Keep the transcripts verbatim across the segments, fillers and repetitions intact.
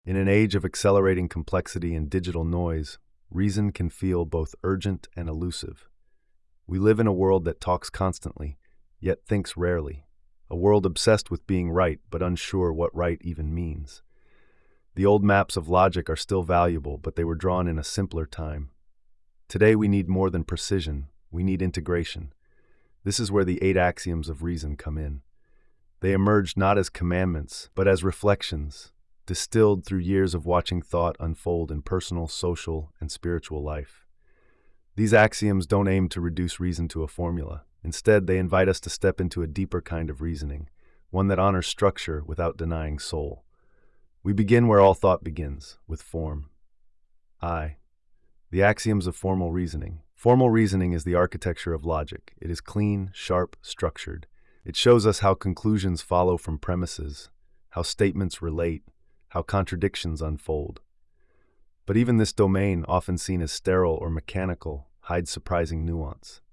In an age of accelerating complexity and digital noise, reason can feel both urgent and elusive. We live in a world that talks constantly, yet thinks rarely. A world obsessed with being right, but unsure what right even means. The old maps of logic are still valuable, but they were drawn in a simpler time. Today we need more than precision, we need integration. This is where the eight axioms of reason come in. They emerged not as commandments, but as reflections, distilled through years of watching thought unfold in personal, social, and spiritual life. These axioms don't aim to reduce reason to a formula. Instead, they invite us to step into a deeper kind of reasoning, one that honors structure without denying soul. We begin where all thought begins, with form. I. The axioms of formal reasoning. Formal reasoning is the architecture of logic. It is clean, sharp, structured. It shows us how conclusions follow from premises, how statements relate, how contradictions unfold. But even this domain, often seen as sterile or mechanical, hides surprising nuance.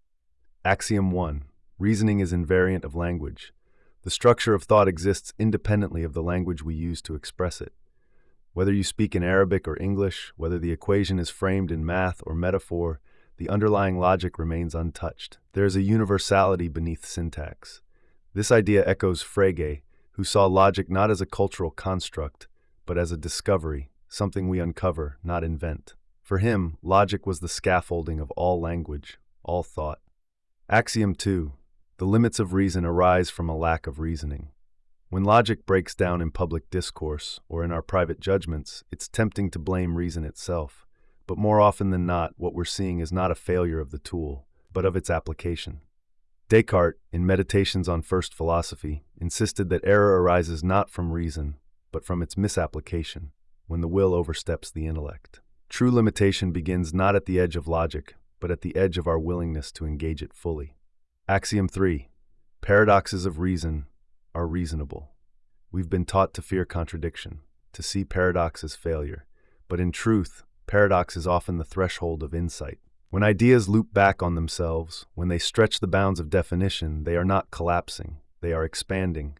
Axiom one. Reasoning is invariant of language. The structure of thought exists independently of the language we use to express it. Whether you speak in Arabic or English, whether the equation is framed in math or metaphor, the underlying logic remains untouched. There is a universality beneath syntax. This idea echoes Frege, who saw logic not as a cultural construct, but as a discovery, something we uncover, not invent. For him, logic was the scaffolding of all language, all thought. Axiom two. The limits of reason arise from a lack of reasoning. When logic breaks down in public discourse or in our private judgments, it's tempting to blame reason itself. But more often than not, what we're seeing is not a failure of the tool, but of its application. Descartes, in Meditations on First Philosophy, insisted that error arises not from reason, but from its misapplication, when the will oversteps the intellect. True limitation begins not at the edge of logic, but at the edge of our willingness to engage it fully. Axiom three. Paradoxes of reason are reasonable. We've been taught to fear contradiction, to see paradox as failure, but in truth, paradox is often the threshold of insight. When ideas loop back on themselves, when they stretch the bounds of definition, they are not collapsing, they are expanding.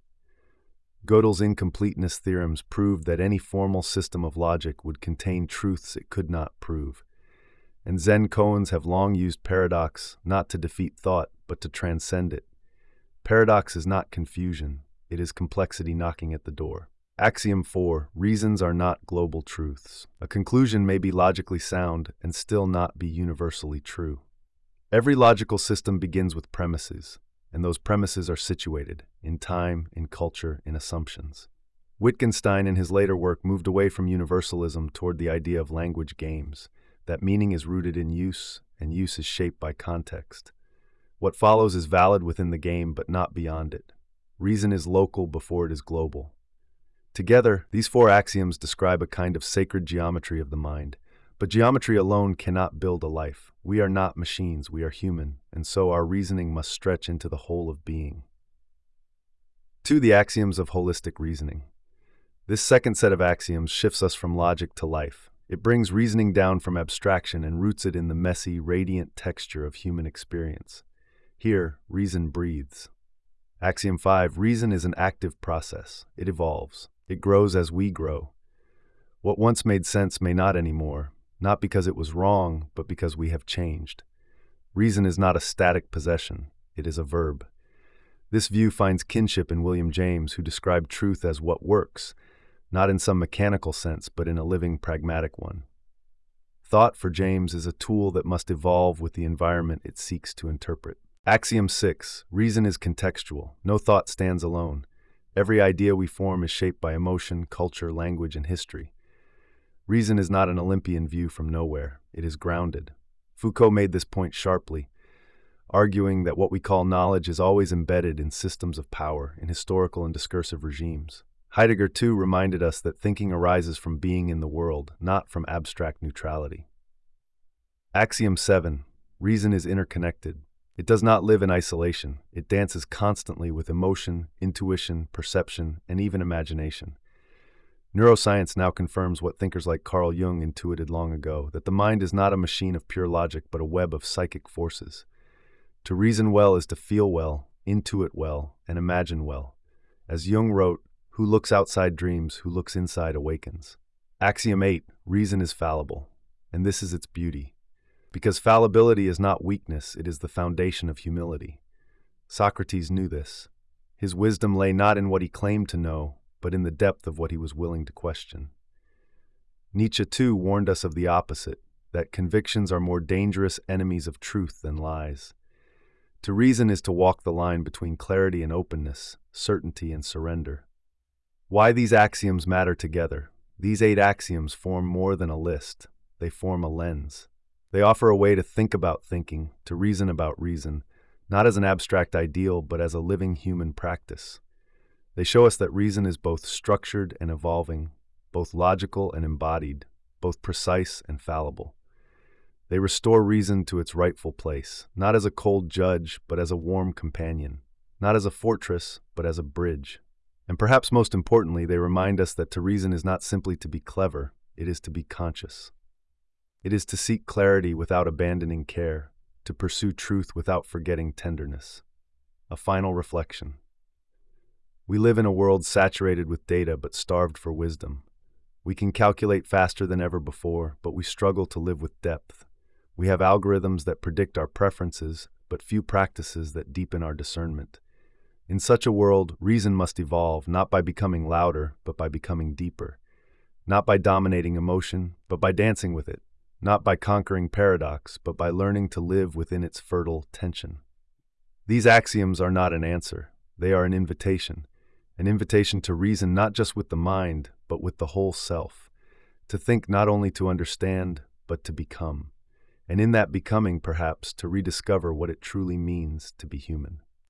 Gödel's incompleteness theorems proved that any formal system of logic would contain truths it could not prove. And Zen koans have long used paradox not to defeat thought, but to transcend it. Paradox is not confusion, it is complexity knocking at the door. Axiom four. Reasons are not global truths. A conclusion may be logically sound and still not be universally true. Every logical system begins with premises, and those premises are situated in time, in culture, in assumptions. Wittgenstein in his later work moved away from universalism toward the idea of language games, that meaning is rooted in use, and use is shaped by context. What follows is valid within the game, but not beyond it. Reason is local before it is global. Together, these four axioms describe a kind of sacred geometry of the mind. But geometry alone cannot build a life. We are not machines, we are human, and so our reasoning must stretch into the whole of being. Two. The axioms of holistic reasoning. This second set of axioms shifts us from logic to life. It brings reasoning down from abstraction and roots it in the messy, radiant texture of human experience. Here, reason breathes. Axiom five. Reason is an active process. It evolves. It grows as we grow. What once made sense may not anymore, not because it was wrong, but because we have changed. Reason is not a static possession. It is a verb. This view finds kinship in William James, who described truth as what works, not in some mechanical sense, but in a living, pragmatic one. Thought, for James, is a tool that must evolve with the environment it seeks to interpret. Axiom six. Reason is contextual. No thought stands alone. Every idea we form is shaped by emotion, culture, language, and history. Reason is not an Olympian view from nowhere. It is grounded. Foucault made this point sharply, arguing that what we call knowledge is always embedded in systems of power, in historical and discursive regimes. Heidegger, too, reminded us that thinking arises from being in the world, not from abstract neutrality. Axiom seven. Reason is interconnected. It does not live in isolation. It dances constantly with emotion, intuition, perception, and even imagination. Neuroscience now confirms what thinkers like Carl Jung intuited long ago, that the mind is not a machine of pure logic, but a web of psychic forces. To reason well is to feel well, intuit well, and imagine well. As Jung wrote, Who looks outside dreams, who looks inside awakens. Axiom eight, reason is fallible, and this is its beauty. Because fallibility is not weakness, it is the foundation of humility. Socrates knew this. His wisdom lay not in what he claimed to know, but in the depth of what he was willing to question. Nietzsche, too, warned us of the opposite, that convictions are more dangerous enemies of truth than lies. To reason is to walk the line between clarity and openness, certainty and surrender. Why these axioms matter together? These eight axioms form more than a list. They form a lens. They offer a way to think about thinking, to reason about reason, not as an abstract ideal, but as a living human practice. They show us that reason is both structured and evolving, both logical and embodied, both precise and fallible. They restore reason to its rightful place, not as a cold judge, but as a warm companion, not as a fortress, but as a bridge. And perhaps most importantly, they remind us that to reason is not simply to be clever, it is to be conscious. It is to seek clarity without abandoning care, to pursue truth without forgetting tenderness. A final reflection. We live in a world saturated with data but starved for wisdom. We can calculate faster than ever before, but we struggle to live with depth. We have algorithms that predict our preferences, but few practices that deepen our discernment. In such a world, reason must evolve, not by becoming louder, but by becoming deeper. Not by dominating emotion, but by dancing with it. Not by conquering paradox, but by learning to live within its fertile tension. These axioms are not an answer. They are an invitation. An invitation to reason not just with the mind, but with the whole self. To think not only to understand, but to become. And in that becoming, perhaps, to rediscover what it truly means to be human.